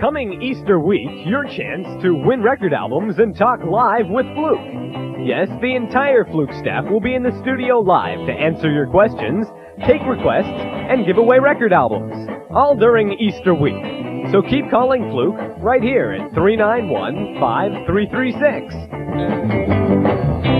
Coming Easter week, your chance to win record albums and talk live with Fluke. Yes, the entire Fluke staff will be in the studio live to answer your questions, take requests, and give away record albums. All during Easter week. So keep calling Fluke right here at 391-5336.